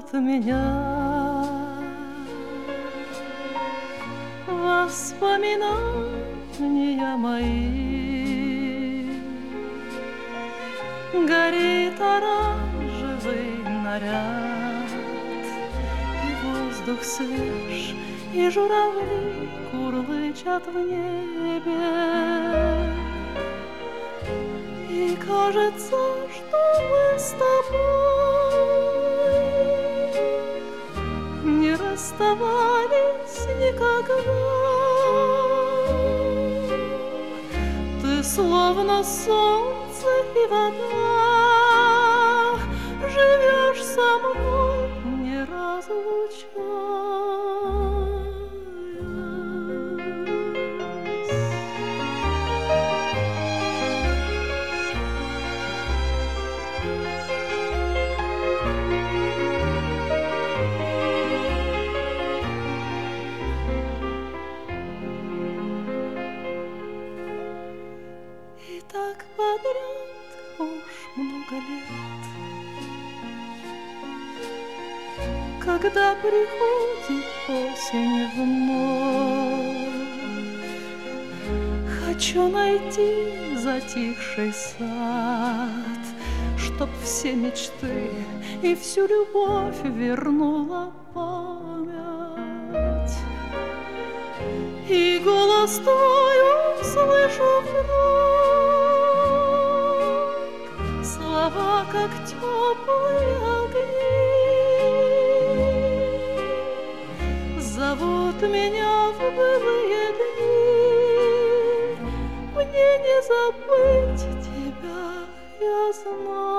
зовут меня. Воспоминания мои, горит оранжевый наряд, и воздух свеж, и журавли курлычат в небе. И кажется, что мы с тобой не расставались никогда. Ты словно солнце и вода, живешь со мной, не и так подряд уж много лет. Когда приходит осень вновь, хочу найти затихший сад, чтоб все мечты и всю любовь вернула память. И голос твой услышу вновь, слова, как теплые огни, зовут меня в былые дни. Мне не забыть тебя, я знаю.